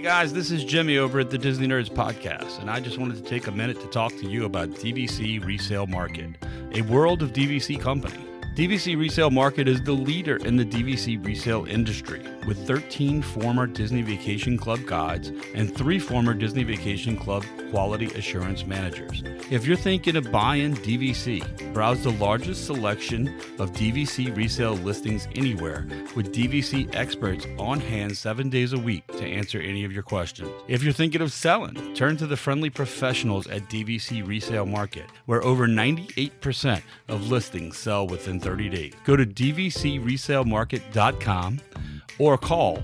guys, this is Jimmy over at the Disney Nerds Podcast, and I just wanted to take a minute to talk to you about DVC Resale Market, a World of DVC company. DVC Resale Market is the leader in the DVC resale industry, with 13 former Disney Vacation Club guides and 3 former Disney Vacation Club quality assurance managers. If you're thinking of buying DVC, browse the largest selection of DVC resale listings anywhere, with DVC experts on hand 7 days a week to answer any of your questions. If you're thinking of selling, turn to the friendly professionals at DVC Resale Market, where over 98% of listings sell within 30 days. Go to dvcresalemarket.com or call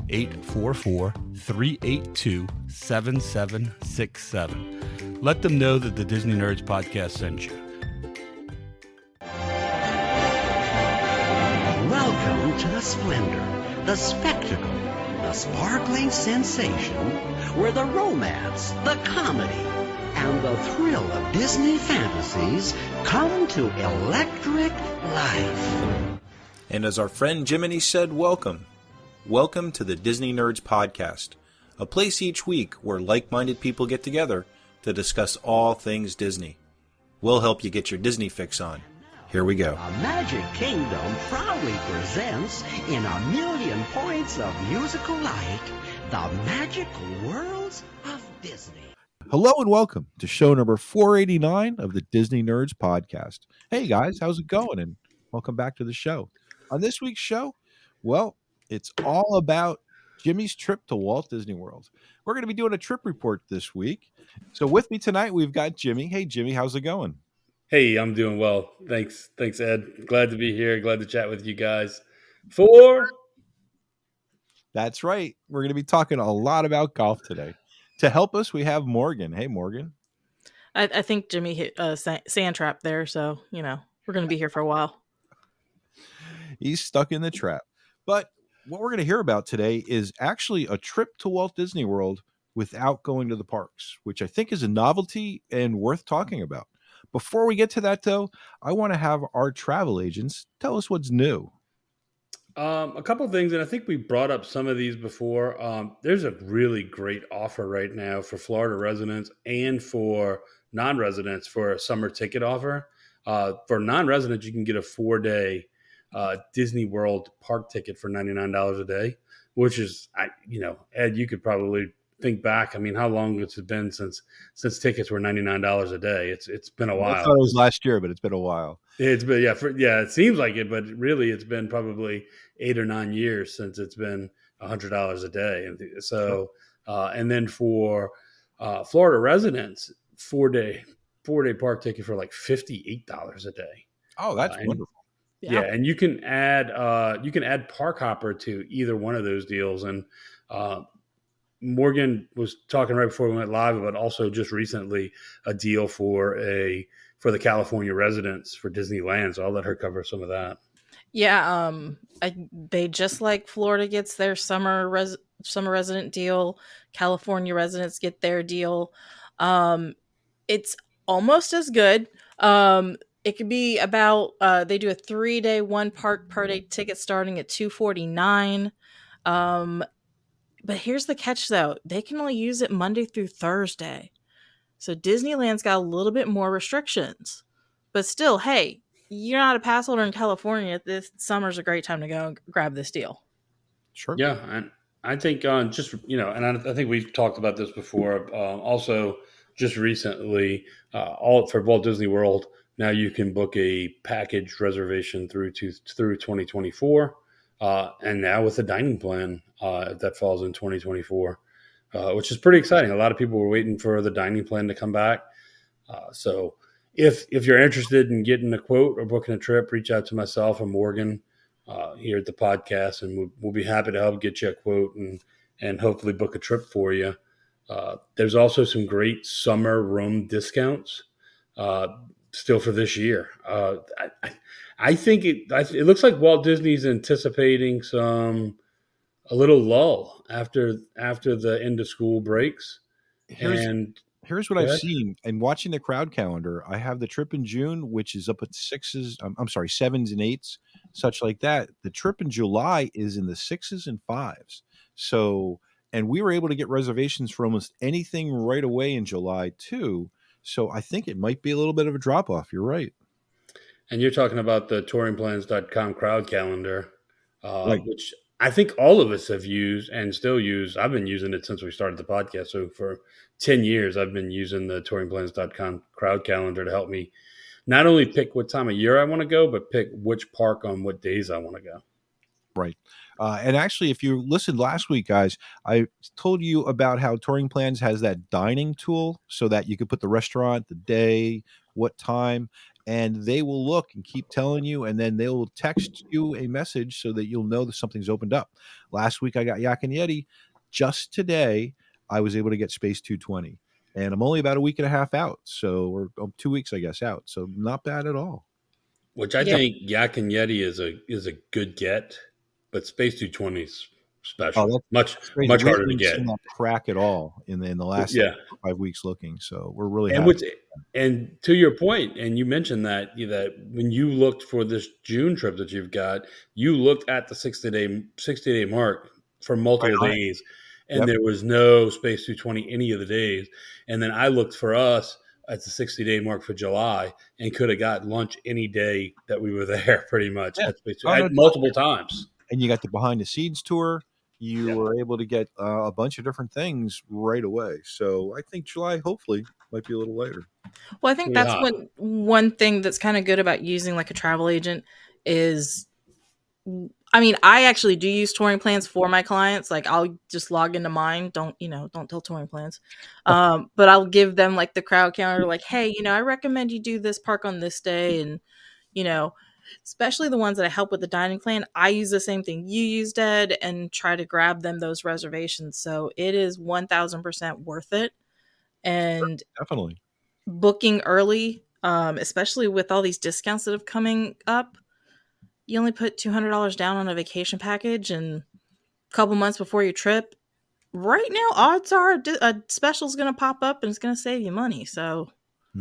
1-844-382-7767. Let them know that the Disney Nerds Podcast sent you. Welcome to the splendor, the spectacle, the sparkling sensation, where the romance, the comedy, and the thrill of Disney fantasies come to electric life. And as our friend Jiminy said, welcome. Welcome to the Disney Nerds Podcast, a place each week where like-minded people get together to discuss all things Disney. We'll help you get your Disney fix on. Here we go. A Magic Kingdom proudly presents, in a million points of musical light, the magic worlds of Disney. Hello and welcome to show number 489 of the Disney Nerds Podcast. Hey guys, how's it going? And welcome back to the show. On this week's show, well, it's all about Jimmy's trip to Walt Disney World. We're going to be doing a trip report this week. So with me tonight, we've got Jimmy. Hey Jimmy, how's it going? Hey, I'm doing well. Thanks, Ed. Glad to be here. Glad to chat with you guys. That's right. We're going to be talking a lot about golf today. To help us, we have Morgan. Hey, Morgan. I think Jimmy hit a sand trap there, so, we're going to be here for a while. He's stuck in the trap. But what we're going to hear about today is actually a trip to Walt Disney World without going to the parks, which I think is a novelty and worth talking about. Before we get to that, though, I want to have our travel agents tell us what's new. A couple of things, and I think we brought up some of these before. There's a really great offer right now for Florida residents and for non-residents for a summer ticket offer. For non-residents, you can get a 4-day Disney World park ticket for $99 a day, which is, Ed, you could probably think back. I mean, how long has it been since tickets were $99 a day? It's been a while. I thought it was last year, but it's been a while. It's been it seems like it, but really it's been probably 8 or 9 years since it's been $100 a day. And so, and then for Florida residents, 4-day park ticket for like $58 a day. Oh, that's wonderful. Yeah, and you can add Park Hopper to either one of those deals. And Morgan was talking right before we went live about also just recently a deal for the California residents for Disneyland. So I'll let her cover some of that. Yeah, they just like Florida gets their summer resident deal, California residents get their deal. It's almost as good. It could be about they do a 3-day 1 park per day ticket starting at $249. But here's the catch, though. They can only use it Monday through Thursday. So Disneyland's got a little bit more restrictions. But still, hey, you're not a pass holder in California. This summer's a great time to go and grab this deal. Sure. Yeah, and I think and I think we've talked about this before. Also, just recently, all for Walt Disney World, now you can book a package reservation through 2024. And now with a dining plan that falls in 2024, which is pretty exciting. A lot of people were waiting for the dining plan to come back. So if you're interested in getting a quote or booking a trip, reach out to myself or Morgan here at the podcast, and we'll be happy to help get you a quote and hopefully book a trip for you. There's also some great summer room discounts still for this year. I think it looks like Walt Disney's anticipating a little lull after the end of school breaks. Here's what I've seen, and watching the crowd calendar, I have the trip in June, which is up at 7s and 8s, such like that. The trip in July is in the 6s and 5s. So and we were able to get reservations for almost anything right away in July too. So I think it might be a little bit of a drop off. You're right. And you're talking about the touringplans.com crowd calendar, Right. which I think all of us have used and still use. I've been using it since we started the podcast. So for 10 years, I've been using the touringplans.com crowd calendar to help me not only pick what time of year I want to go, but pick which park on what days I want to go. Right. And actually, if you listened last week, guys, I told you about how Touring Plans has that dining tool so that you could put the restaurant, the day, what time, and they will look and keep telling you, and then they'll text you a message so that you'll know that something's opened up. Last week, I got Yak and Yeti. Just today, I was able to get Space 220, and I'm only about a week and a half out. So we're 2 weeks, I guess, out. So not bad at all. Which I think Yak and Yeti is a good get, but Space 220 is special. Much harder to get. Not crack at all in the last 5 weeks looking. So we're really happy. And to your point, and you mentioned that when you looked for this June trip that you've got, you looked at the 60-day mark for multiple days, and there was no Space 220 any of the days. And then I looked for us at the 60-day mark for July and could have got lunch any day that we were there, pretty much at Space 220 multiple times. And you got the behind the scenes tour. You were able to get a bunch of different things right away. So I think July hopefully might be a little later. Well, I think that's one thing that's kind of good about using like a travel agent is, I mean, I actually do use touring plans for my clients. Like I'll just log into mine. Don't tell touring plans. But I'll give them like the crowd counter, like, hey, I recommend you do this park on this day. And, especially the ones that I help with the dining plan, I use the same thing you used, Ed, and try to grab them those reservations. So it is 1000% worth it. And definitely booking early, especially with all these discounts that have coming up, you only put $200 down on a vacation package, and a couple months before your trip, right now, odds are a special is going to pop up and it's going to save you money. So,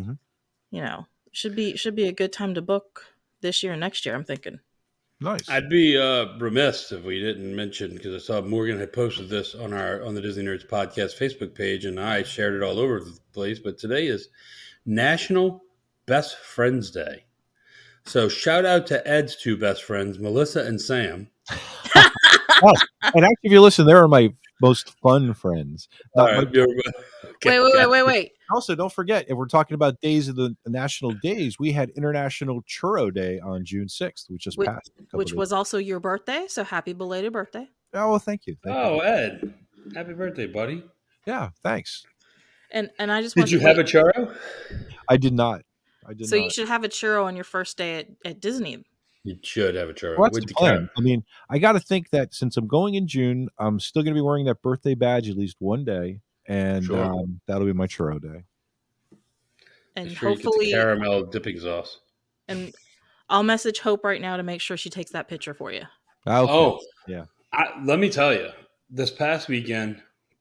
should be a good time to book this year and next year, I'm thinking. Nice. I'd be remiss if we didn't mention, because I saw Morgan had posted this on the Disney Nerds podcast Facebook page, and I shared it all over the place. But today is National Best Friends Day. So shout out to Ed's two best friends, Melissa and Sam. And actually, if you listen, they are my most fun friends. Wait. Also, don't forget, if we're talking about days of the national days, we had International Churro Day on June 6th, which just passed. Which was also your birthday, so happy belated birthday. Oh, well, thank you. Ed, happy birthday, buddy. Yeah, thanks. And I just did you have a churro? I did not. You should have a churro on your first day at Disney. You should have a churro. Well, that's the plan. I mean, I got to think that since I'm going in June, I'm still going to be wearing that birthday badge at least one day, and that'll be my churro day. And hopefully, caramel dipping sauce. And I'll message Hope right now to make sure she takes that picture for you. Okay. Oh, yeah. Let me tell you, this past weekend,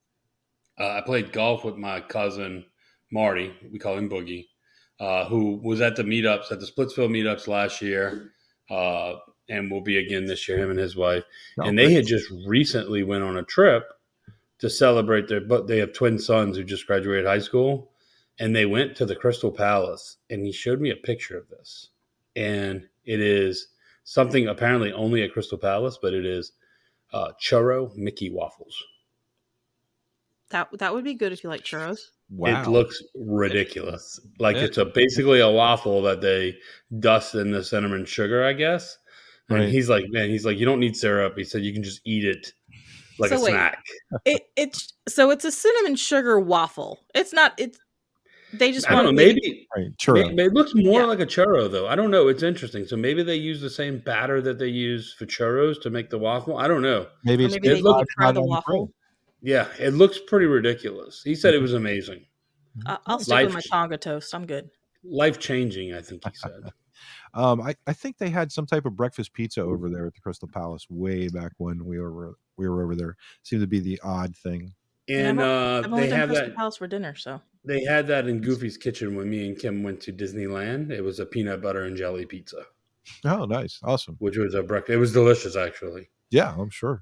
I played golf with my cousin Marty. We call him Boogie. Who was at the Splitsville meetups last year, and will be again this year, him and his wife. And they had just recently went on a trip to celebrate they have twin sons who just graduated high school, and they went to the Crystal Palace, and he showed me a picture of this. And it is something apparently only at Crystal Palace, but it is churro Mickey waffles. That would be good if you like churros. Wow. It looks ridiculous. Like it's basically a waffle that they dust in the cinnamon sugar, I guess. And he's like, you don't need syrup. He said you can just eat it like a snack. It's a cinnamon sugar waffle. It's not. They just. I don't know. Maybe churro. It looks more like a churro, though. I don't know. It's interesting. So maybe they use the same batter that they use for churros to make the waffle. I don't know. Maybe they try the waffle. Yeah, it looks pretty ridiculous. He said it was amazing. I'll stick with my Tonga toast. I'm good. Life-changing, I think he said. I think they had some type of breakfast pizza over there at the Crystal Palace way back when we were over there. Seemed to be the odd thing. And I've only they done have Crystal that Palace for dinner, so they had that in Goofy's Kitchen when me and Kim went to Disneyland. It was a peanut butter and jelly pizza. Oh, nice, awesome. Which was a breakfast. It was delicious, actually. Yeah, I'm sure.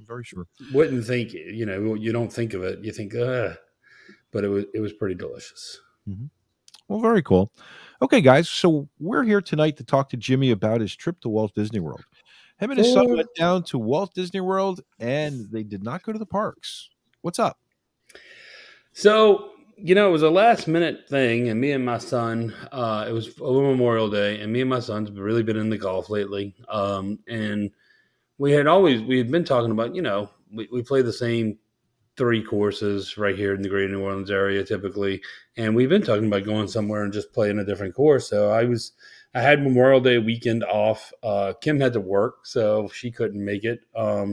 I'm very sure. Wouldn't think, you don't think of it. You think, but it was pretty delicious. Mm-hmm. Well, very cool. Okay, guys. So we're here tonight to talk to Jimmy about his trip to Walt Disney World. Him and his son went down to Walt Disney World, and they did not go to the parks. What's up? So, it was a last minute thing, and me and my son, it was over Memorial Day, and me and my son's really been into golf lately. And we had been talking about, we play the same 3 courses right here in the greater New Orleans area typically. And we've been talking about going somewhere and just playing a different course. So I had Memorial Day weekend off. Kim had to work, so she couldn't make it.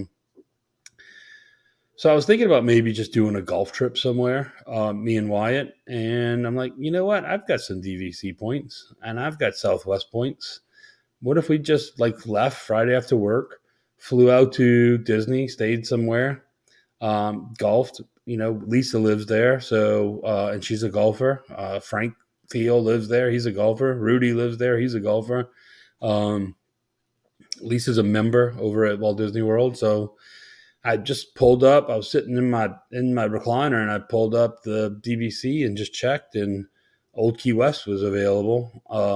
So I was thinking about maybe just doing a golf trip somewhere, me and Wyatt. And I'm like, you know what? I've got some DVC points and I've got Southwest points. What if we just left Friday after work, flew out to Disney, stayed somewhere, golfed? Lisa lives there. So, and she's a golfer. Frank Thiel lives there. He's a golfer. Rudy lives there. He's a golfer. Lisa's a member over at Walt Disney World. So I just pulled up. I was sitting in my recliner, and I pulled up the DVC and just checked, and Old Key West was available.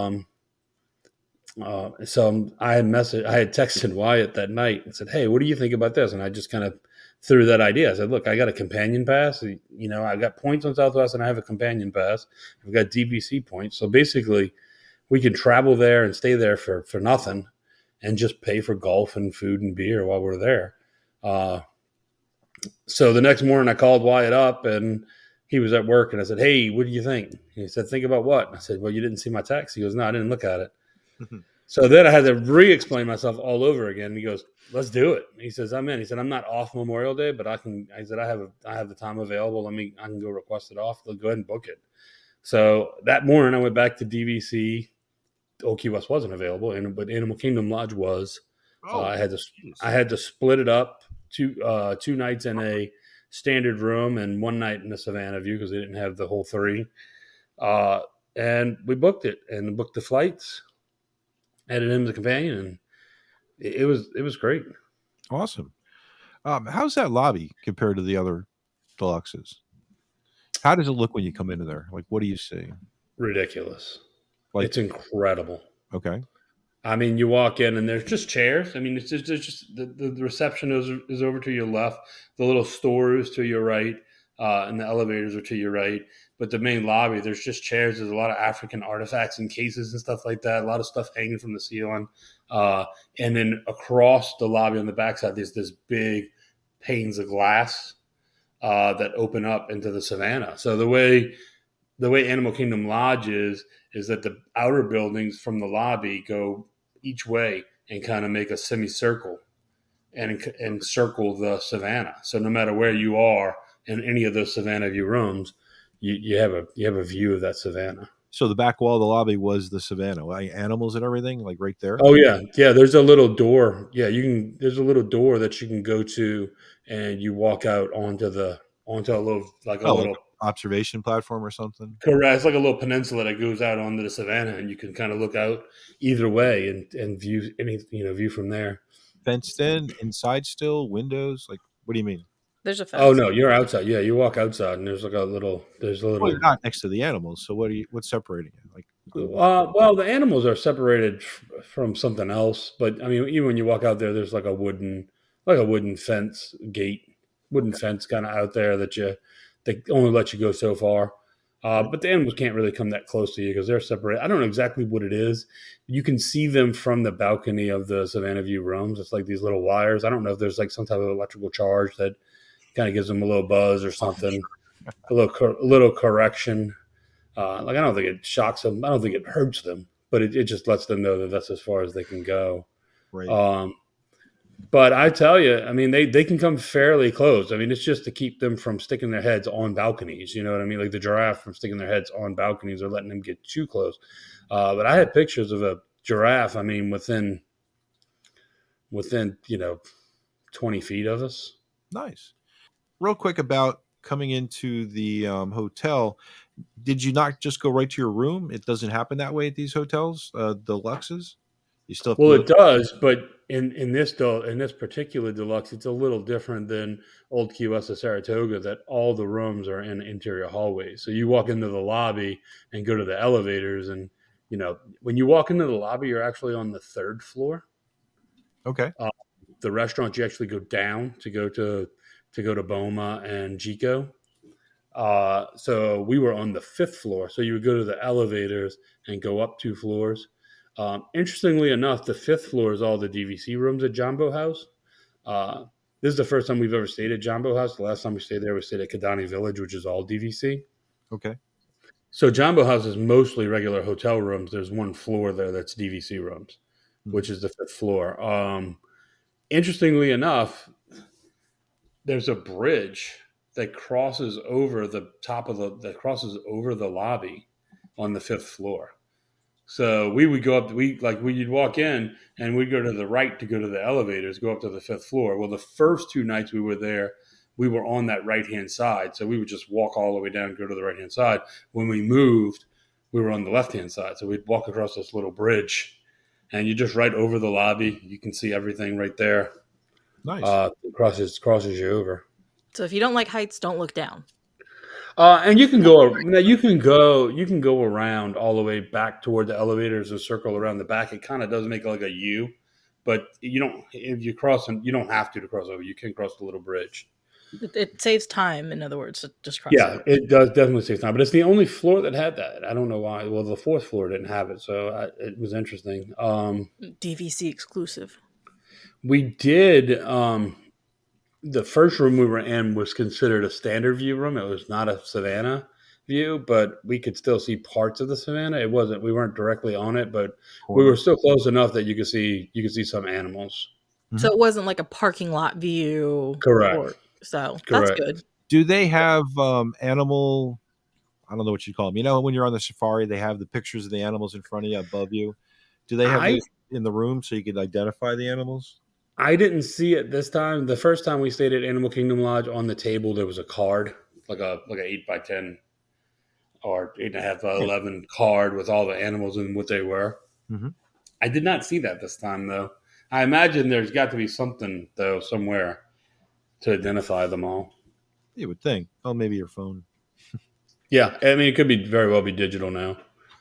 So I had texted Wyatt that night and said, "Hey, what do you think about this?" And I just kind of threw that idea. I said, "Look, I got a companion pass. I got points on Southwest, and I have a companion pass. I've got DVC points. So basically, we can travel there and stay there for nothing, and just pay for golf and food and beer while we're there." So the next morning I called Wyatt up, and he was at work, and I said, "Hey, what do you think?" He said, "Think about what?" And I said, "Well, you didn't see my text." He goes, "No, I didn't look at it." So then I had to re-explain myself all over again. He goes, "Let's do it." He says, "I'm in." He said, "I'm not off Memorial Day, but I said, I have the time available. I can go request it off. They'll go ahead and book it." So that morning I went back to DVC. Old Key West wasn't available, but Animal Kingdom Lodge was. I had to split it up, two nights in a standard room and one night in the Savannah View because they didn't have the whole 3. And we booked it and booked the flights, added him as a companion, and it was great. Awesome. How's that lobby compared to the other deluxes? How does it look when you come into there? What do you see? Ridiculous. It's incredible. Okay. I mean, you walk in and there's just chairs. I mean, it's just the reception is over to your left. The little stores to your right, and the elevators are to your right. But the main lobby, there's just chairs. There's a lot of African artifacts and cases and stuff like that. A lot of stuff hanging from the ceiling. And then across the lobby on the backside, there's this big panes of glass that open up into the Savannah. So the way Animal Kingdom Lodge is that the outer buildings from the lobby go each way and kind of make a semicircle and circle the Savannah. So no matter where you are in any of those Savannah View rooms, you have a view of that Savannah. So the back wall of the lobby was the Savannah, animals and everything, right there. Oh yeah. There's a little door. Yeah, there's a little door that you can go to, and you walk out onto a little little observation platform or something. Correct. It's like a little peninsula that goes out onto the Savannah, and you can kind of look out either way and view view from there. Fenced in, inside still, windows. What do you mean? There's a fence. Oh no, you're outside. Yeah, you walk outside, and there's a little. Well, you're not next to the animals, so what's separating you? Well, the animals are separated from something else, but I mean, even when you walk out there, there's a wooden fence fence kind of out there that they only let you go so far. But the animals can't really come that close to you because they're separated. I don't know exactly what it is. You can see them from the balcony of the Savannah View rooms. It's like these little wires. I don't know if there's some type of electrical charge that kind of gives them a little buzz or something, a little correction. I don't think it shocks them. I don't think it hurts them, but it just lets them know that that's as far as they can go. Right. But I tell you, I mean, they can come fairly close. I mean, it's just to keep them from sticking their heads on balconies. You know what I mean? Like the giraffe from sticking their heads on balconies or letting them get too close. But I had pictures of a giraffe, I mean, within 20 feet of us. Nice. Real quick about coming into the hotel. Did you not just go right to your room? It doesn't happen that way at these hotels, the Luxes? You still have Well, to it does, but in this particular deluxe, it's a little different than old Key West of Saratoga. That all the rooms are in interior hallways. So you walk into the lobby and go to the elevators, and when you walk into the lobby, you're actually on the third floor. okay. The restaurant, you actually go down to go to Boma and Chico. So we were on the fifth floor. So you would go to the elevators and go up 2 floors. Interestingly enough, the fifth floor is all the DVC rooms at Jumbo House. This is the first time we've ever stayed at Jumbo House. The last time we stayed there, we stayed at Kidani Village, which is all DVC. Okay. So Jumbo House is mostly regular hotel rooms. There's 1 floor there that's DVC rooms, which is the fifth floor. Interestingly enough, there's a bridge that crosses over the lobby on the fifth floor. So we would go up. We'd walk in and we'd go to the right to go to the elevators, go up to the fifth floor. Well, the first 2 nights we were there, we were on that right hand side, so we would just walk all the way down, go to the right hand side. When we moved, we were on the left hand side, so we'd walk across this little bridge, and you just right over the lobby. You can see everything right there. Nice. Crosses you over. So if you don't like heights, don't look down. And you can go around all the way back toward the elevators and circle around the back. It kind of does make like a U, but you don't. If you cross, and you don't have to cross over. You can cross the little bridge. It saves time, in other words, to just cross. Yeah, over. it does definitely save time, but it's the only floor that had that. I don't know why. Well, the fourth floor didn't have it, so it was interesting. DVC exclusive. We did. The first room we were in was considered a standard view room. It was not a Savannah view, but we could still see parts of the Savannah. We weren't directly on it, but we were still close enough that you could see some animals. So it wasn't like a parking lot view. Correct. That's good. Do they have animal? I don't know what you call them. When you're on the safari, they have the pictures of the animals in front of you, above you. Do they have those in the room so you can identify the animals? I didn't see it this time. The first time we stayed at Animal Kingdom Lodge, on the table there was a card, like a 8x10 or 8.5 by 11 card with all the animals and what they were. Mm-hmm. I did not see that this time, though. I imagine there's got to be something, though, somewhere to identify them all. You would think. Oh, maybe your phone. Yeah, I mean, it could very well be digital now.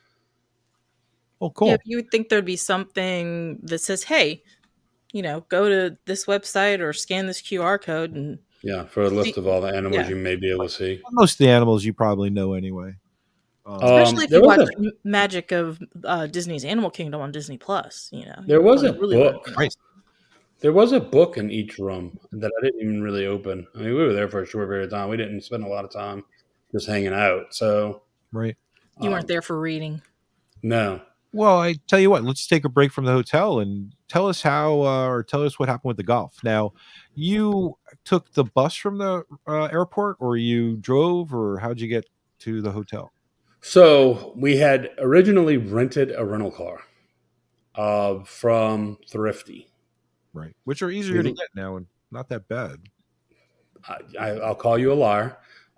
Oh, cool. Yeah, you would think there'd be something that says, hey, go to this website or scan this QR code. And for a list of all the animals you may be able to see. Most of the animals you probably know anyway. Especially if you watch Magic of Disney's Animal Kingdom on Disney Plus. There was a really book. Right. There was a book in each room that I didn't even really open. I mean, we were there for a short period of time. We didn't spend a lot of time just hanging out. So, right. You weren't there for reading. No. Well, I tell you what, let's take a break from the hotel and tell us tell us what happened with the golf. Now, you took the bus from the airport, or you drove, or how'd you get to the hotel? So we had originally rented a rental car from Thrifty. Right. Which are easier to get now and not that bad. I'll call you a liar.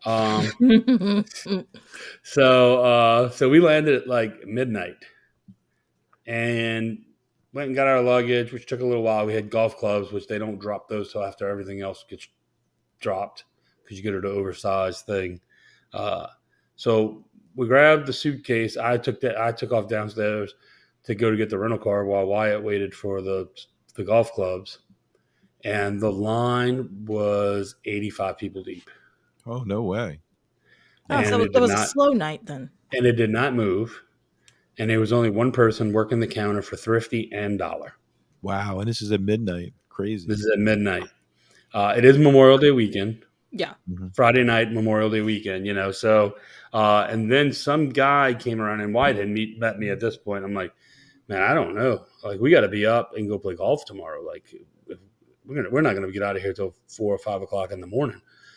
So we landed at like midnight and went and got our luggage, which took a little while. We had golf clubs, which they don't drop those till after everything else gets dropped because you get an oversized thing. So we grabbed the suitcase. I took off downstairs to go to get the rental car while Wyatt waited for the golf clubs. And the line was 85 people deep. Oh, no way. Oh, so it was a slow night then. And it did not move. And there was only one person working the counter for Thrifty and Dollar. Wow. And this is at midnight. Crazy. This is at midnight. It is Memorial Day weekend. Yeah. Mm-hmm. Friday night, Memorial Day weekend, So, and then some guy came around and Wyatt had met me at this point. I'm like, man, I don't know. Like, we got to be up and go play golf tomorrow. Like, we're not going to get out of here till 4 or 5 o'clock in the morning.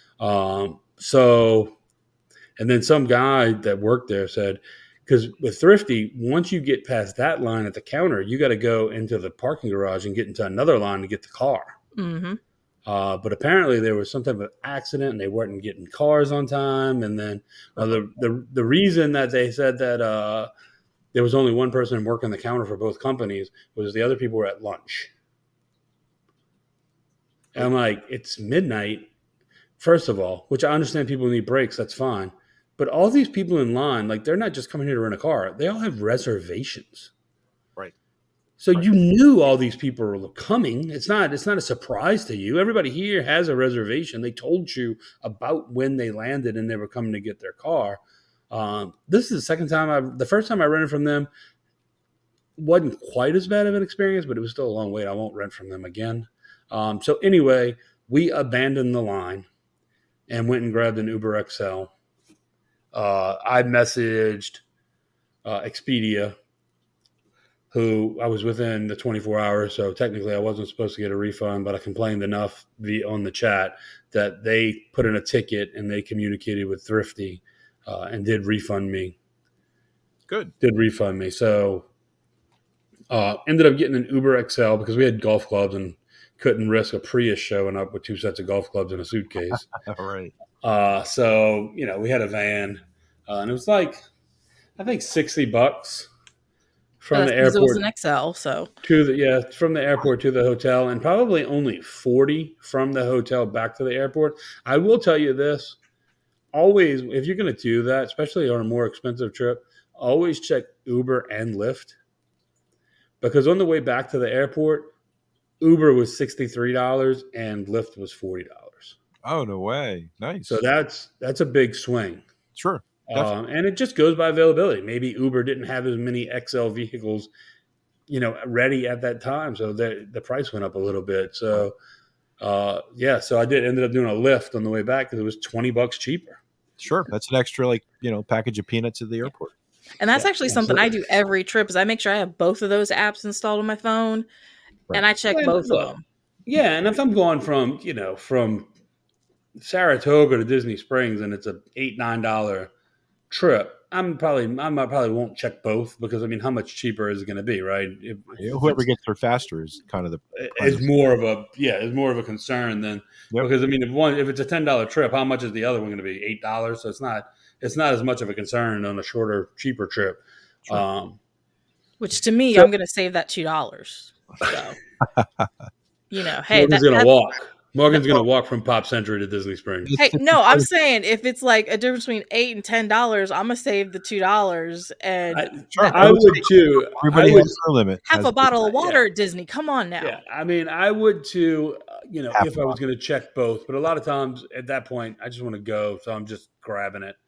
So, and then some guy that worked there said, because with Thrifty, once you get past that line at the counter, you got to go into the parking garage and get into another line to get the car. Mm-hmm. But apparently there was some type of accident and they weren't getting cars on time. And then the reason that they said that there was only one person working the counter for both companies, was the other people were at lunch. And I'm like, it's midnight, first of all, which I understand people need breaks. That's fine. But all these people in line, like, they're not just coming here to rent a car. They all have reservations. Right. So you knew all these people were coming. It's not a surprise to you. Everybody here has a reservation. They told you about when they landed and they were coming to get their car. This is the first time I rented from them wasn't quite as bad of an experience, but it was still a long wait. I won't rent from them again. So anyway, we abandoned the line and went and grabbed an Uber XL. I messaged Expedia, who I was within the 24 hours, so technically I wasn't supposed to get a refund, but I complained enough on the chat that they put in a ticket and they communicated with Thrifty and did refund me. Good. Did refund me. So ended up getting an Uber XL because we had golf clubs and couldn't risk a Prius showing up with 2 sets of golf clubs in a suitcase. All right. So, we had a van, and it was like, I think $60 from the airport. It was an XL, so from the airport to the hotel, and probably only $40 from the hotel back to the airport. I will tell you this: always, if you're going to do that, especially on a more expensive trip, always check Uber and Lyft, because on the way back to the airport, Uber was $63 and Lyft was $40. Oh, no way. Nice. So that's a big swing. Sure. And it just goes by availability. Maybe Uber didn't have as many XL vehicles, ready at that time. So the price went up a little bit. So, so I ended up doing a Lyft on the way back because it was $20 cheaper. Sure. That's an extra, package of peanuts at the airport. And that's actually something I do every trip is I make sure I have both of those apps installed on my phone, and I check both of them. Yeah, and if I'm going from Saratoga to Disney Springs and it's a $8-9 trip, I probably won't check both because how much cheaper is it going to be, right? Whoever gets there faster is kind of is more of a concern than because if it's a $10 trip, how much is the other one going to be? $8, so it's not as much of a concern on a shorter, cheaper trip. Sure. Which to me, I'm going to save that $2. So, hey, Morgan's going to walk. Morgan's going to walk from Pop Century to Disney Springs. Hey, no, I'm saying if it's like a difference between $8 and $10, I'm going to save the $2. And I would too. Everybody has their limit. Half a bottle of water at Disney. Come on now. Yeah, I would too, if I was going to check both. But a lot of times at that point, I just want to go. So I'm just grabbing it.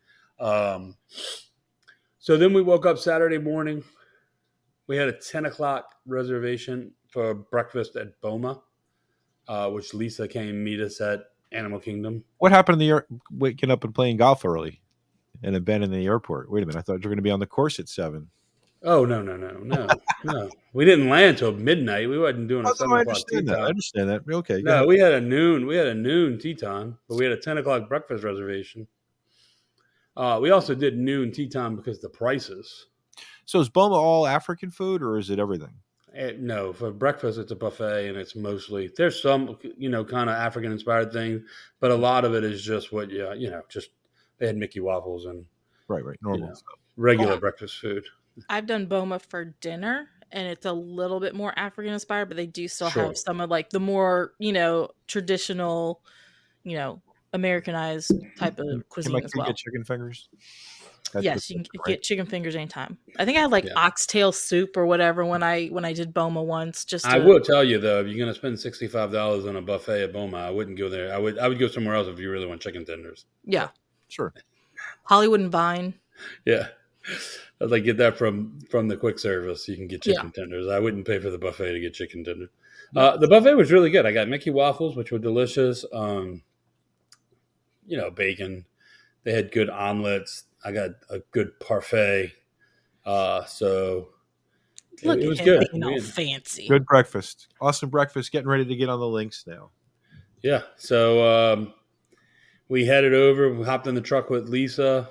So then we woke up Saturday morning. We had a 10 o'clock reservation for breakfast at Boma, which Lisa came meet us at Animal Kingdom. What happened in waking up and playing golf early and then been in the airport? Wait a minute. I thought you were going to be on the course at 7. Oh, no. We didn't land till midnight. We wasn't doing a 7 o'clock tea time. I understand that. Okay. No, we had a noon tea time, but we had a 10 o'clock breakfast reservation. We also did noon tea time because of the prices. So is Boma all African food or is it everything? No, for breakfast it's a buffet, and it's mostly there's some kind of African inspired things, but a lot of it is just what just they had Mickey waffles and right normal stuff, regular breakfast food. I've done Boma for dinner, and it's a little bit more African inspired, but they do still have some of the more traditional, Americanized type of cuisine as well. Get chicken fingers. Yes, you can get chicken fingers anytime. I think I had oxtail soup or whatever when I did Boma once. I will tell you though, if you're going to spend $65 on a buffet at Boma, I wouldn't go there. I would go somewhere else if you really want chicken tenders. Yeah, sure. Hollywood and Vine. Yeah, I'd get that from the quick service. You can get chicken tenders. I wouldn't pay for the buffet to get chicken tenders. The buffet was really good. I got Mickey waffles, which were delicious. Bacon. They had good omelets. I got a good parfait. So Look it was at good. Being all fancy. Good breakfast. Awesome breakfast. Getting ready to get on the links now. Yeah. So we headed over. We hopped in the truck with Lisa.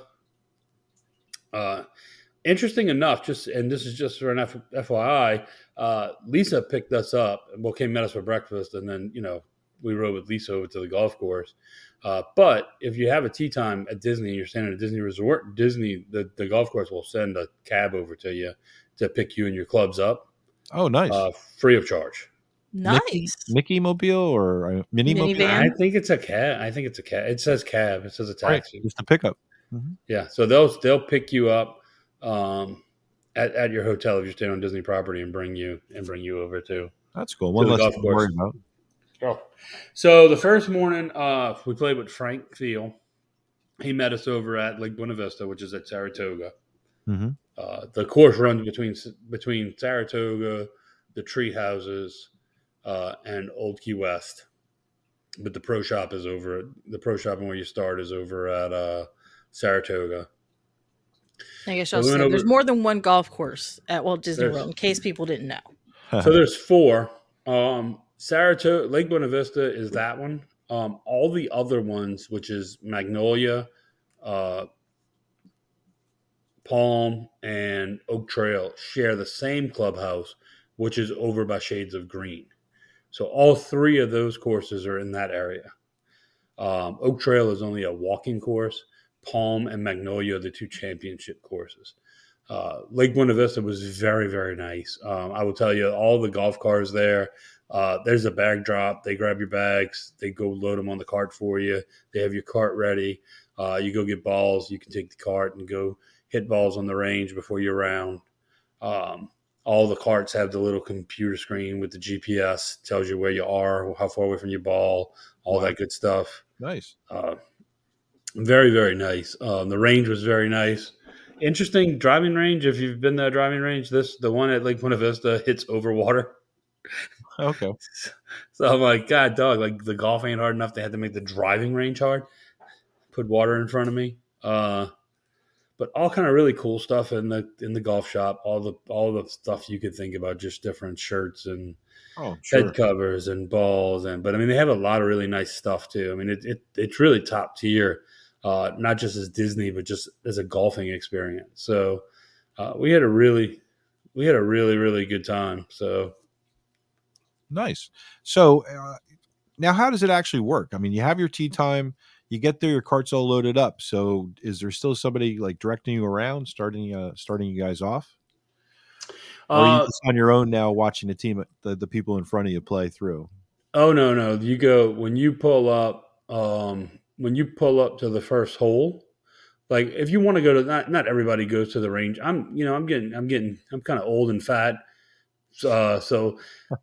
Interesting enough, and this is just for an FYI, Lisa picked us up. Came met us for breakfast, and then we rode with Lisa over to the golf course. But if you have a tee time at Disney, you're staying at a Disney resort, the golf course will send a cab over to you to pick you and your clubs up. Oh, nice. Free of charge. Nice. Mickey Mobile or a mini mobile? Minivan? I think it's a cab. It says cab. It says a Right, taxi. just a pickup. Yeah. So they'll pick you up at your hotel if you're staying on Disney property and bring you over to. That's cool. One the less golf thing to worry course. about. Oh. So the first morning, we played with Frank Thiel. He met us over at Lake Buena Vista, which is at Saratoga. Mhm. The course runs between Saratoga, the tree houses, and Old Key West. But the pro shop and where you start is over at Saratoga. I guess So I'll we went say over- there's more than one golf course at Walt Disney There's- World, in case people didn't know. So there's 4. Saratoga, Lake Buena Vista is that one. All the other ones, which is Magnolia, Palm, and Oak Trail, share the same clubhouse, which is over by Shades of Green. So all 3 of those courses are in that area. Oak Trail is only a walking course. Palm and Magnolia are the 2 championship courses. Lake Buena Vista was very, very nice. I will tell you, all the golf cars there, there's a bag drop. They grab your bags. They go load them on the cart for you. They have your cart ready. You go get balls. You can take the cart and go hit balls on the range before you're around. All the carts have the little computer screen with the GPS, tells you where you are, how far away from your ball, all that good stuff. Nice. Very, very nice. The range was very nice. Interesting driving range. If you've been to a driving range, the one at Lake Buena Vista hits over water. Okay. So I'm like, God, dog, like the golf ain't hard enough. They had to make the driving range hard. Put water in front of me. But all kind of really cool stuff in the golf shop. All the stuff you could think about, just different shirts and head covers and balls, but I mean they have a lot of really nice stuff too. I mean it's really top tier, not just as Disney but just as a golfing experience. So we had a really really good time. So nice. So now, how does it actually work? I mean, you have your tee time. You get there, your cart's all loaded up. So is there still somebody like directing you around, starting you guys off? Or are you just on your own now watching the team, the people in front of you play through? Oh, no. You go when you pull up to the first hole. Like if you want to go to not everybody goes to the range. I'm kind of old and fat. So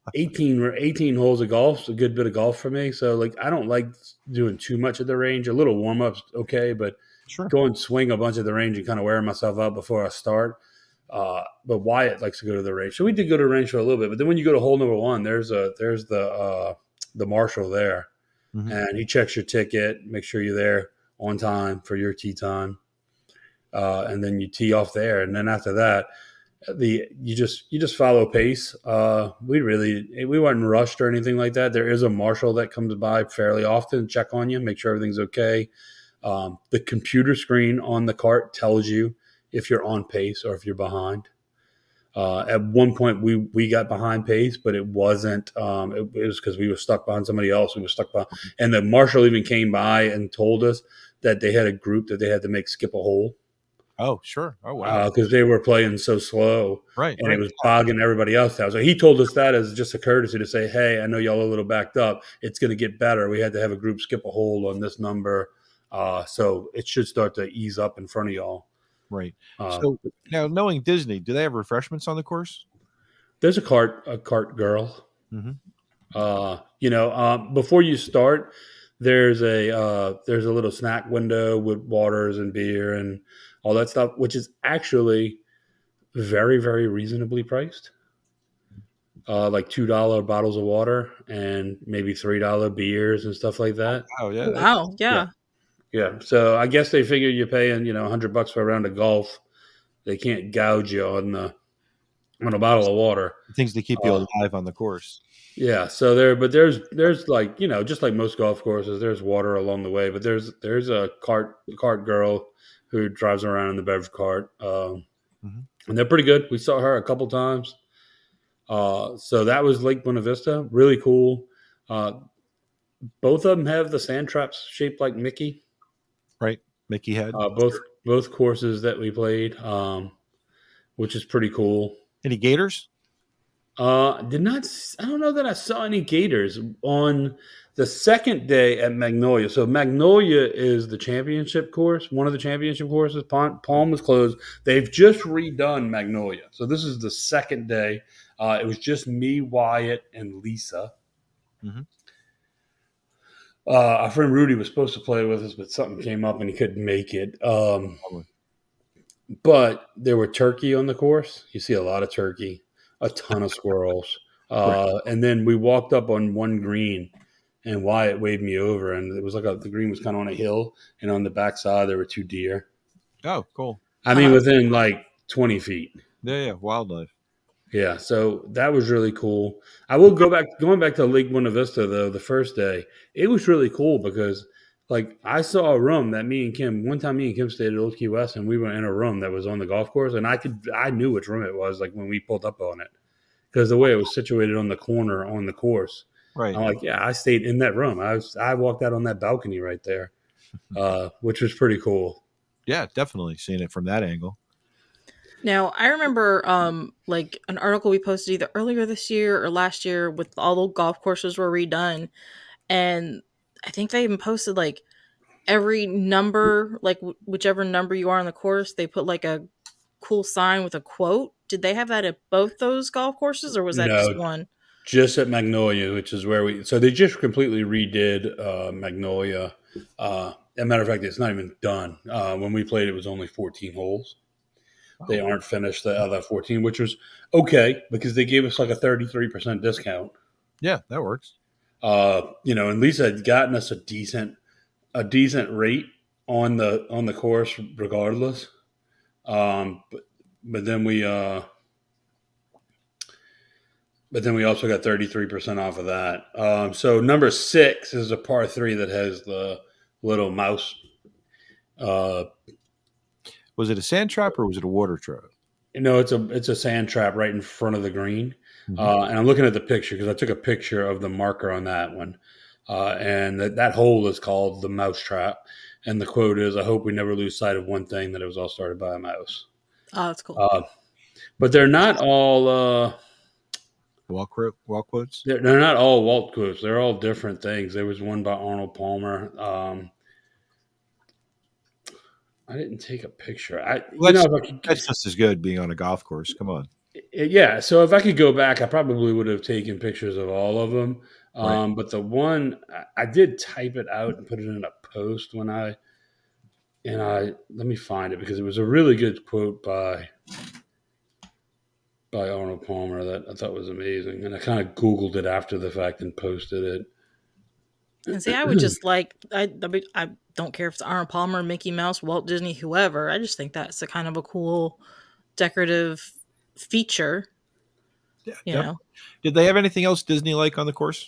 18 holes of golf is a good bit of golf for me. So like I don't like doing too much at the range. A little warm up's okay, but go and swing a bunch of the range and kind of wear myself out before I start. But Wyatt likes to go to the range, so we did go to the range for a little bit. But then when you go to hole number 1, there's the marshal there, and he checks your ticket, make sure you're there on time for your tee time, and then you tee off there. And then after that, you just follow pace. We weren't rushed or anything like that. There is a marshal that comes by fairly often, check on you, make sure everything's okay. The computer screen on the cart tells you if you're on pace or if you're behind. At one point we got behind pace, but it wasn't. It was because we were stuck behind somebody else. We were stuck behind, and the marshal even came by and told us that they had a group that they had to make skip a hole. Oh, sure. Oh, wow. Because they were playing so slow, right? And it was bogging everybody else down. So he told us that as just a courtesy to say, "Hey, I know y'all are a little backed up. It's going to get better. We had to have a group skip a hole on this number, so it should start to ease up in front of y'all." Right. So now, knowing Disney, do they have refreshments on the course? There's a cart girl. Before you start, there's a little snack window with waters and beer and all that stuff, which is actually very, very reasonably priced. Like $2 bottles of water and maybe $3 beers and stuff like that. Oh yeah! Wow, yeah. Yeah. So I guess they figure you're paying, $100 for a round of golf. They can't gouge you on a bottle of water. Things to keep you alive on the course. Yeah. So there's like, just like most golf courses, there's water along the way, but there's a cart girl who drives around in the beverage cart. And they're pretty good. We saw her a couple times. So that was Lake Buena Vista. Really cool. both of them have the sand traps shaped like Mickey. Right, Mickey Head. Both courses that we played, which is pretty cool. Any gators? Did not. I don't know that I saw any gators on the second day at Magnolia. So Magnolia is the championship course, one of the championship courses. Palm was closed. They've just redone Magnolia. So this is the second day. It was just me, Wyatt, and Lisa. Mm-hmm. Our friend Rudy was supposed to play with us, but something came up and he couldn't make it. But there were turkey on the course. You see a lot of turkey, a ton of squirrels. And then we walked up on one green, and Wyatt waved me over, and it was like the green was kind of on a hill, and on the backside there were 2 deer. Oh, cool. I mean, within like 20 feet. Yeah, wildlife. Yeah, so that was really cool. I will going back to Lake Buena Vista though. The first day, it was really cool because, like, I saw a room that one time me and Kim stayed at Old Key West, and we were in a room that was on the golf course, and I knew which room it was, like when we pulled up on it, because the way it was situated on the corner on the course. Right. I'm like, yeah, I stayed in that room. I walked out on that balcony right there, which was pretty cool. Yeah, definitely seeing it from that angle. Now, I remember like an article we posted either earlier this year or last year with all the golf courses were redone. And I think they even posted like every number, like whichever number you are on the course, they put like a cool sign with a quote. Did they have that at both those golf courses, or was that just one? Just at Magnolia, which is where so they just completely redid Magnolia. As a matter of fact, it's not even done. When we played, it was only 14 holes. They aren't finished the other 14, which was okay because they gave us like a 33% discount. Yeah, that works. And Lisa had gotten us a decent rate on the course regardless. But then we also got 33% off of that. So number 6 is a par 3 that has the little mouse. Was it a sand trap or was it a water trap? It's a sand trap right in front of the green. Mm-hmm. And I'm looking at the picture because I took a picture of the marker on that one. And that hole is called the mouse trap. And the quote is, "I hope we never lose sight of one thing, that it was all started by a mouse." Oh, that's cool. But they're not all wall quotes. They're not all Walt quotes. They're all different things. There was one by Arnold Palmer. I didn't take a picture. That's just as good being on a golf course. Come on. Yeah. So if I could go back, I probably would have taken pictures of all of them. Right. But the one I did type it out and put it in a post let me find it because it was a really good quote by Arnold Palmer that I thought was amazing. And I kind of Googled it after the fact and posted it. And see, I would just I don't care if it's Arnold Palmer, Mickey Mouse, Walt Disney, whoever. I just think that's a kind of a cool decorative feature. Yeah. You know. Did they have anything else Disney-like on the course?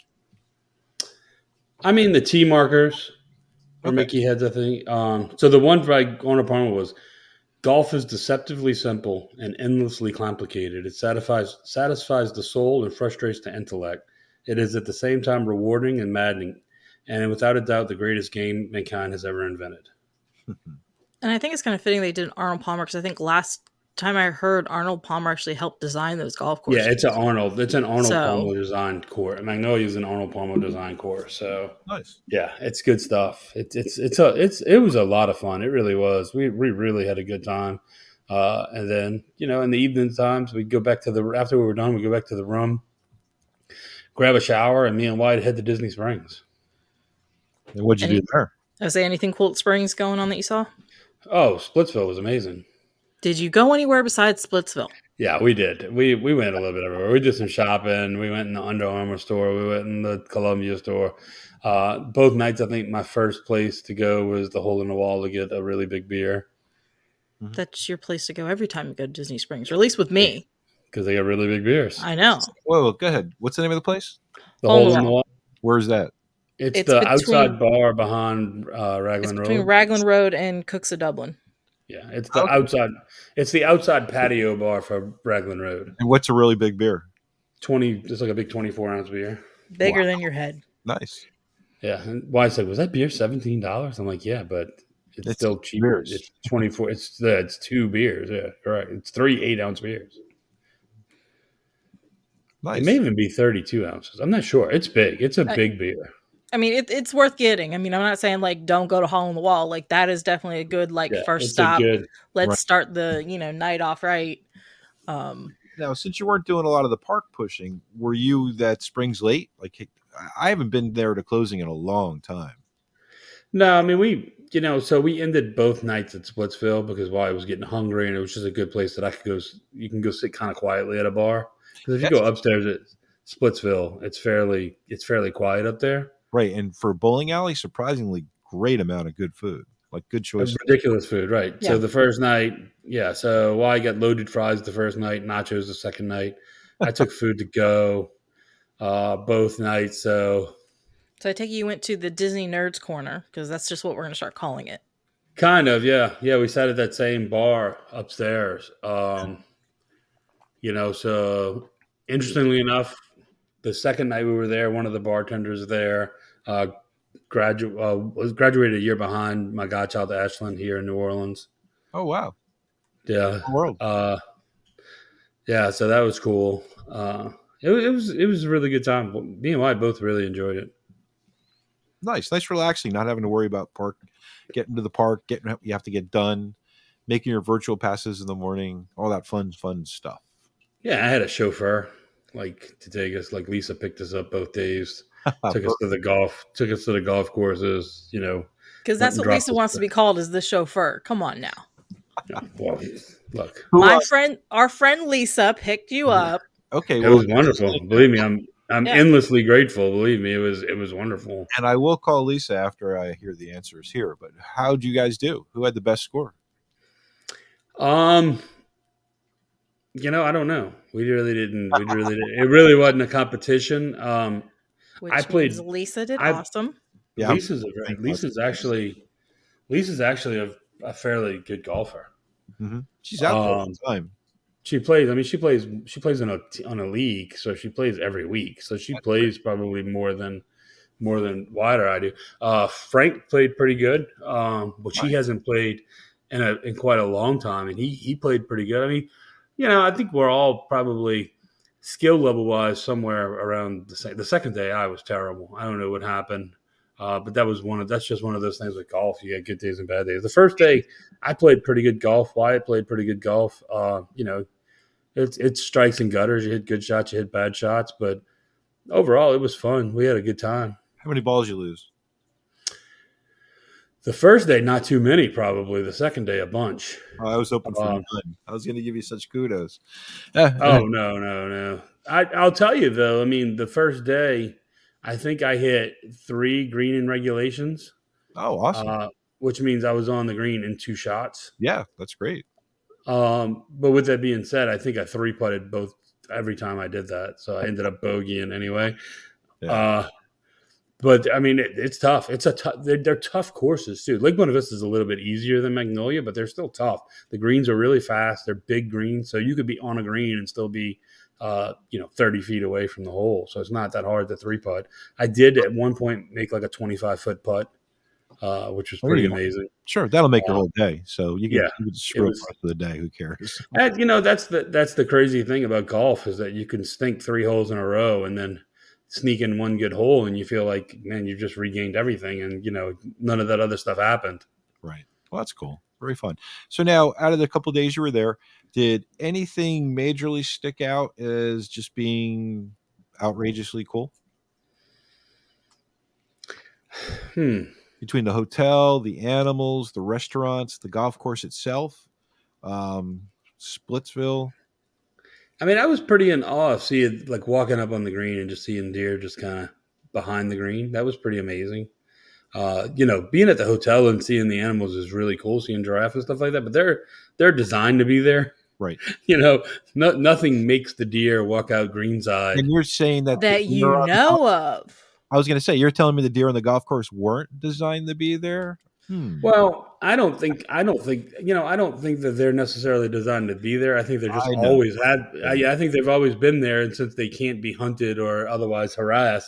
I mean, the T markers or Mickey heads, I think. So the one by Arnold Palmer was, "Golf is deceptively simple and endlessly complicated. It satisfies the soul and frustrates the intellect. It is at the same time rewarding and maddening, and without a doubt the greatest game mankind has ever invented." And I think it's kind of fitting they did Arnold Palmer because I think last time I heard Arnold Palmer actually helped design those golf courses. Yeah, it's an Arnold Palmer designed course. Magnolia is an Arnold Palmer design course. So nice. Yeah, it's good stuff. It was a lot of fun. It really was. We really had a good time. And then in the evening times we go back to after we were done, we go back to the room, grab a shower, and me and Wyatt head to Disney Springs. And what'd you do there? Was there anything cool at Springs going on that you saw? Oh, Splitsville was amazing. Did you go anywhere besides Splitsville? Yeah, we did. We went a little bit everywhere. We did some shopping. We went in the Under Armour store. We went in the Columbia store. Both nights, I think my first place to go was the Hole in the Wall to get a really big beer. That's your place to go every time you go to Disney Springs, or at least with me. Because they got really big beers. I know. Whoa, go ahead. What's the name of the place? The Hole in the Wall. Where's that? It's the outside bar behind Raglan Road. Between Raglan Road and Cooks of Dublin. Yeah, it's the outside. It's the outside patio bar for Raglan Road. And what's a really big beer? It's like a big 24-ounce beer. Bigger than your head. Nice. Yeah, and why I said, was that beer $17? I'm like, yeah, but it's It's still cheaper. beers. It's 24. It's 2 beers. Yeah, correct. It's 3 8-ounce beers. It may Nice. even be 32 ounces. I'm not sure. It's big. It's a big beer. I mean, it's worth getting. I mean, I'm not saying like don't go to Hole in the Wall. Like that is definitely a good Yeah, first it's stop. a good. Let's Right. start the night off right. Now, since you weren't doing a lot of the park pushing, were you that Springs late? Like, I haven't been there to closing in a long time. No, I mean so we ended both nights at Splitsville because while I was getting hungry and it was just a good place that I could go. You can go sit kind of quietly at a bar because if you Yes. go upstairs at Splitsville, it's fairly quiet up there. Right. And for bowling alley, surprisingly great amount of good food, like good choices. Ridiculous food, right? Yeah. So the first night, so I got loaded fries the first night, nachos the second night. I took food to go both nights. So I take it you went to the Disney Nerds Corner because that's just what we're going to start calling it. kind of, yeah. We sat at that same bar upstairs. So interestingly enough, the second night we were there, one of the bartenders there was graduated a year behind my godchild Ashlyn here in New Orleans. Oh, wow. Yeah. World. Yeah, so that was cool. It was a really good time. Me and I both really enjoyed it. Nice relaxing, not having to worry about getting to the park, you have to get done, making your virtual passes in the morning, all that fun stuff. Yeah, I had a chauffeur to take us. Like Lisa picked us up both days, took us to the golf courses. Because that's what Lisa wants to be called, is the chauffeur. Come on now. Yeah, well, look, our friend Lisa picked you up. Okay, it was wonderful. Believe me, I'm endlessly grateful. Believe me, it was wonderful. And I will call Lisa after I hear the answers here. But how'd you guys do? Who had the best score? I don't know. We really didn't. It really wasn't a competition. Which means Lisa did awesome. Yeah, Lisa's actually a fairly good golfer. Mm-hmm. She's out there all the time. She plays. I mean, she plays on a league, so she plays every week. So she plays probably more than Wider I do. Frank played pretty good, but she hasn't played in quite a long time, and he played pretty good. I mean, I think we're all probably skill level wise somewhere around the same. The second day I was terrible. I don't know what happened. But that's just one of those things with golf. You get good days and bad days. The first day I played pretty good golf. Wyatt played pretty good golf. It's strikes and gutters. You hit good shots, you hit bad shots, but overall it was fun. We had a good time. How many balls you lose? The first day, not too many, probably. The second day, a bunch. Oh, I was hoping for none. I was going to give you such kudos. No. I'll tell you though. I mean, the first day, I think I hit 3 green in regulations. Oh, awesome. Which means I was on the green in 2 shots. Yeah, that's great. But with that being said, I think I 3-putted both every time I did that. So I ended up bogeying anyway. Yeah. But I mean, it's tough. They're tough courses too. Lake Buena Vista is a little bit easier than Magnolia, but they're still tough. The greens are really fast. They're big greens. So you could be on a green and still be 30 feet away from the hole. So it's not that hard to 3-putt. I did at one point make like a 25-foot putt, which was pretty amazing. Sure, that'll make your whole day. So you can screw it the rest of the day. Who cares? And, that's the crazy thing about golf is that you can stink 3 holes in a row and then sneak in one good hole, and you feel like, man, you've just regained everything, and none of that other stuff happened. Right. Well, that's cool. Very fun. So now, out of the couple of days you were there, did anything majorly stick out as just being outrageously cool? Between the hotel, the animals, the restaurants, the golf course itself, Splitsville. I mean, I was pretty in awe of seeing, like, walking up on the green and just seeing deer just kind of behind the green. That was pretty amazing. Being at the hotel and seeing the animals is really cool, seeing giraffe and stuff like that. But they're designed to be there. Right. Nothing makes the deer walk out greenside. And you're saying that you know of. I was going to say, you're telling me the deer on the golf course weren't designed to be there? Well, I don't think that they're necessarily designed to be there. I think they're just always had. I think they've always been there, and since they can't be hunted or otherwise harassed,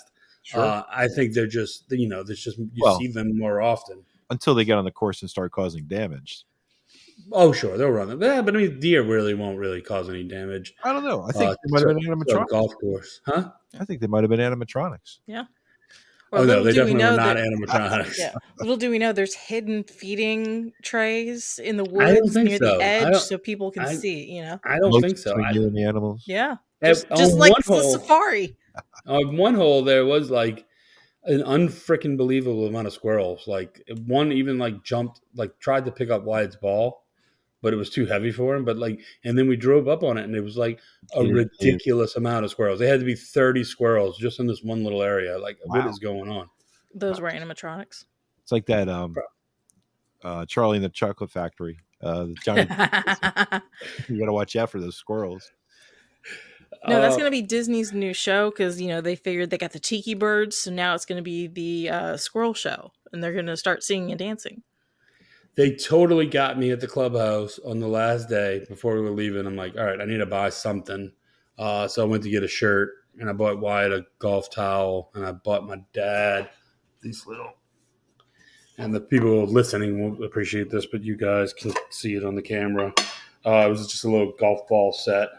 Sure. I think they're just, there's just, you Well- see them more often. Until they get on the course and start causing damage. Oh, sure, they'll run them. Yeah, but I mean, deer really won't really cause any damage. I don't know. I think they might to- have been to a animatronics. golf course, huh? I think they might have been animatronics. Or Oh no, little they do we definitely know were not that- animatronics. Yeah. Little do we know there's hidden feeding trays in the I don't woods think near so. the I edge don't- so people can I- see, I don't Moats think so. between you and the animals. Yeah. At- Just on like one the hole- safari. On one hole, there was like an unfreaking believable amount of squirrels. Like one even like jumped, like tried to pick up Wyatt's ball, but it was too heavy for him. But like, and then we drove up on it, and it was like a Yeah. ridiculous amount of squirrels. They had to be 30 squirrels just in this one little area. Like, what Wow. is going on? Those were animatronics. It's like that Charlie and the Chocolate Factory. The giant. You got to watch out for those squirrels. No, that's going to be Disney's new show because, they figured they got the tiki birds. So now it's going to be the squirrel show and they're going to start singing and dancing. They totally got me at the clubhouse on the last day before we were leaving. I'm like, all right, I need to buy something. So I went to get a shirt and I bought Wyatt a golf towel and I bought my dad these little. And the people listening won't appreciate this, but you guys can see it on the camera. It was just a little golf ball set.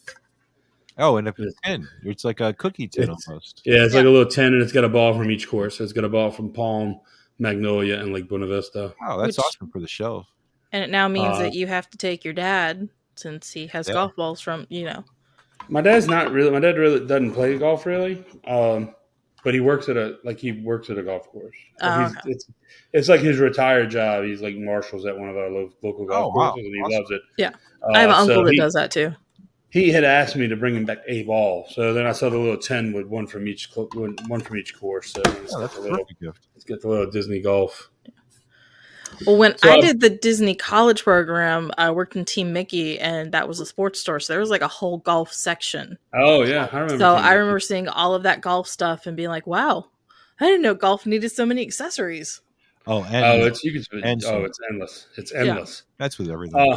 Oh, and a tin. It's like a cookie tin It's- almost. Yeah, it's like a little 10 and it's got a ball from each course. So it's got a ball from Palm, Magnolia, and Lake Buena Vista. Oh, that's Which- awesome for the show. And it now means Uh, that you have to take your dad since he has Yeah. golf balls from, My dad really doesn't play golf really. But he works at a golf course. So Oh, it's like his retired job. He's like marshals at one of our local golf Oh, wow. courses, and he Awesome. loves it. Yeah. I have an so uncle that he, does that too. He had asked me to bring him back a ball, so then I saw the little 10 with one from each course. So it's Oh, got that's the a little, perfect gift. it's got the little Disney golf. Well, when So I I've- did the Disney college program, I worked in Team Mickey, and that was a sports store. So there was like a whole golf section. Oh yeah, I remember. So seeing I that. remember seeing all of that golf stuff and being like, "Wow, I didn't know golf needed so many accessories." Oh, and Oh, it's you can. and some. It's endless. It's endless. that's with everything.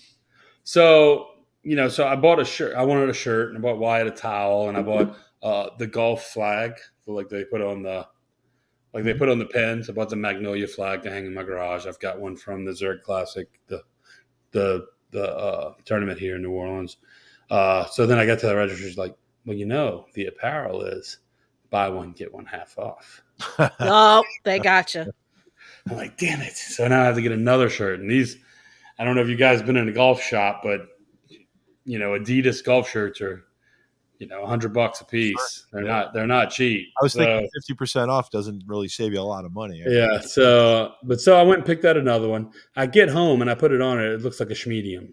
So I bought a shirt. I wanted a shirt, and I bought Wyatt a towel, and I bought the golf flag, like they put on the pins. I bought the Magnolia flag to hang in my garage. I've got one from the Zurich Classic, the tournament here in New Orleans. So then I got to the register. She's like, well, the apparel is buy one get one half off. Oh, they gotcha. I'm like, damn it. So now I have to get another shirt. And these, I don't know if you guys been in a golf shop, but Adidas golf shirts are, $100 a piece. Sure. They're not cheap. I was So, thinking 50% off doesn't really save you a lot of money. yeah. So I went and picked out another one. I get home and I put it on it. It looks like a schmedium,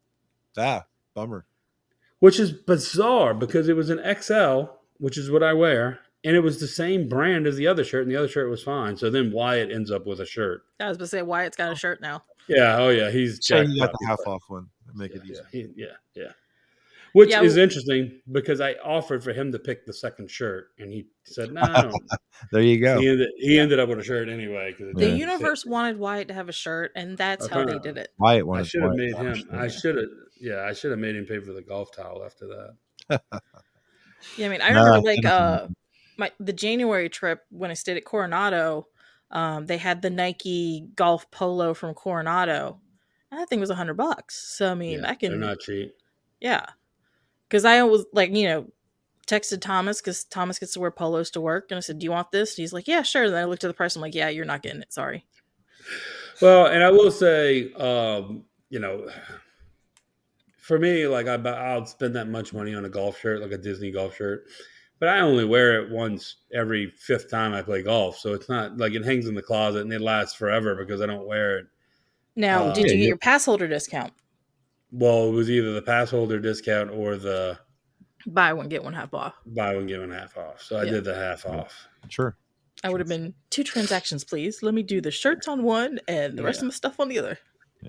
Bummer. which is bizarre because it was an XL, which is what I wear. And it was the same brand as the other shirt, and the other shirt was fine. So then Wyatt ends up with a shirt. I was going to say Wyatt's got a shirt now. Yeah. Oh, yeah. He's So jacked you got up. the half off one. Make it easy. Yeah. Which Yeah, is interesting because I offered for him to pick the second shirt, and he said, "No." I don't." There you go. He ended up with a shirt anyway. Cause it The Yeah. didn't universe fit. wanted Wyatt to have a shirt, and that's how they did it. Wyatt I wanted should have Wyatt made to have a him. shirt. I should have made him pay for the golf towel after that. Yeah, I mean, I Nah, remember it doesn't the January trip when I stayed at Coronado. They had the Nike golf polo from Coronado, and that thing was $100. So I mean, Yeah, I can, they're not cheap. yeah, because I was like, texted Thomas because Thomas gets to wear polos to work, and I said, "Do you want this?" And he's like, "Yeah, sure." And then I looked at the price. I'm like, "Yeah, you're not getting it. Sorry." Well, and I will say, for me, like I'll spend that much money on a golf shirt, like a Disney golf shirt, but I only wear it once every fifth time I play golf. So it's not like it hangs in the closet and it lasts forever because I don't wear it. Now, did Yeah, you get yeah. your pass holder discount? Well, it was either the pass holder discount or the Buy one get one half off. buy one get one half off. So I Yeah. did the half off. Sure. I would have been 2 transactions, please. Let me do the shirts on one and the rest Yeah. of the stuff on the other.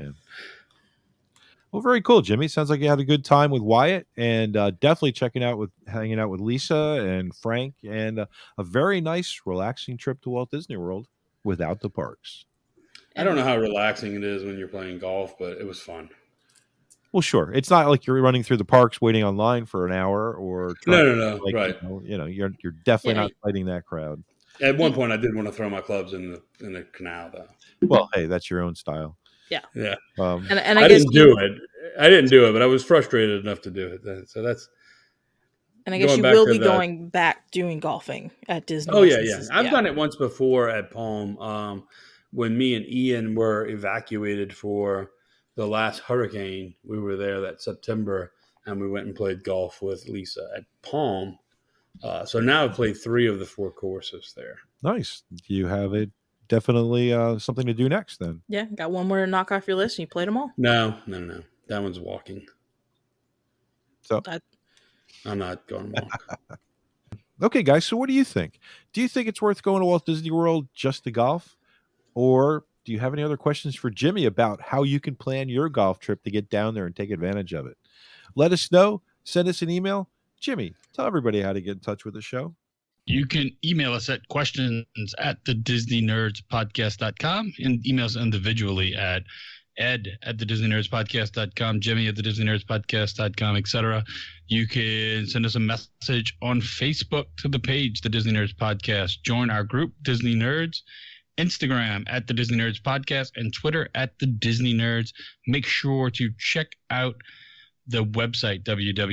Well, very cool, Jimmy. Sounds like you had a good time with Wyatt, and definitely hanging out with Lisa and Frank, and a very nice, relaxing trip to Walt Disney World without the parks. I don't know how relaxing it is when you're playing golf, but it was fun. Well, sure. It's not like you're running through the parks waiting online for an hour or No. like, Right. You're definitely Yeah. not fighting that crowd. At one point, I did want to throw my clubs in the canal, though. Well, hey, that's your own style. Yeah. And I guess didn't do it. I didn't do it, but I was frustrated enough to do it. So that's. And I guess Going you back will to be the- going back doing golfing at Disney. Oh, yeah. licenses. I've done it once before at Palm. When me and Ian were evacuated for the last hurricane, we were there that September, and we went and played golf with Lisa at Palm. So now I've played 3 of the 4 courses there. Nice. You have it. Definitely something to do next then. Yeah, got one more to knock off your list, and you played them all. No. That one's walking. So I'm not going to walk. Okay, guys. So what do you think? Do you think it's worth going to Walt Disney World just to golf? Or do you have any other questions for Jimmy about how you can plan your golf trip to get down there and take advantage of it? Let us know. Send us an email. Jimmy, tell everybody how to get in touch with the show. You can email us at questions@thedisneynerdspodcast.com and email us individually at ed@thedisneynerdspodcast.com, jimmy@thedisneynerdspodcast.com, etc. You can send us a message on Facebook to the page, The Disney Nerds Podcast. Join our group, Disney Nerds. Instagram @The Disney Nerds Podcast and Twitter @The Disney Nerds. Make sure to check out the website,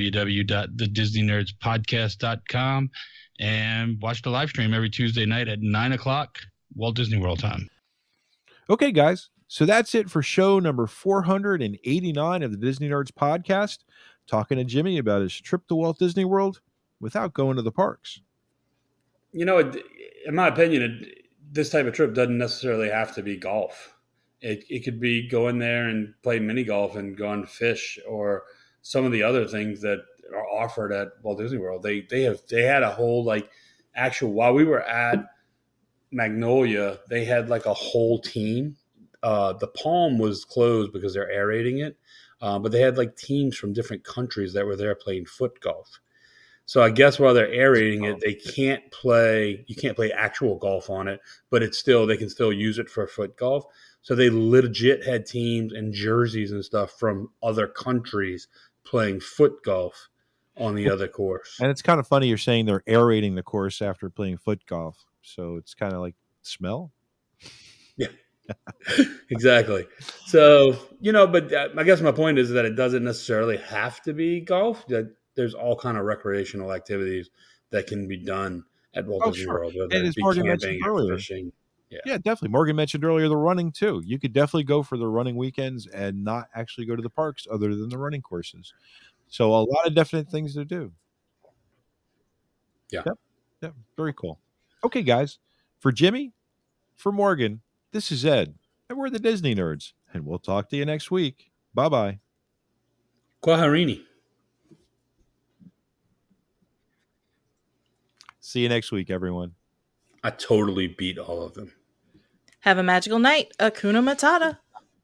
www.thedisneynerdspodcast.com, and watch the live stream every Tuesday night at 9:00 Walt Disney World time. Okay, guys. So that's it for show number 489 of the Disney Nerds Podcast. Talking to Jimmy about his trip to Walt Disney World without going to the parks. In my opinion, this type of trip doesn't necessarily have to be golf. It could be going there and play mini golf and go on fish or some of the other things that are offered at Walt Disney World. They had a whole while we were at Magnolia, they had like a whole team. The Palm was closed because they're aerating it, but they had like teams from different countries that were there playing foot golf. So I guess while they're aerating it, you can't play actual golf on it, but they can still use it for foot golf. So they legit had teams and jerseys and stuff from other countries playing foot golf on the other course. And it's kind of funny you're saying they're aerating the course after playing foot golf. So it's kind of like smell. Yeah, exactly. So, but I guess my point is that it doesn't necessarily have to be golf. That there's all kind of recreational activities that can be done at Walt Disney World, whether And it as be Morgan camping mentioned or earlier, fishing. yeah, definitely. Morgan mentioned earlier the running too. You could definitely go for the running weekends and not actually go to the parks other than the running courses. So a lot of definite things to do. Yeah. Yep. Very cool. Okay, guys. For Jimmy, for Morgan, this is Ed, and we're the Disney Nerds, and we'll talk to you next week. Bye-bye. Kwaharini. See you next week, everyone. I totally beat all of them. Have a magical night. Akuna Matata.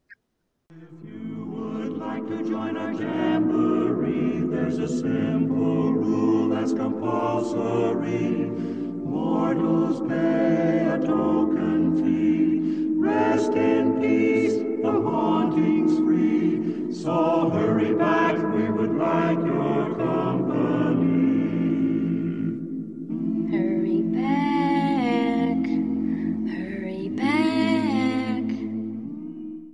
Like to join our jamboree, there's a simple rule that's compulsory. Mortals pay a token fee.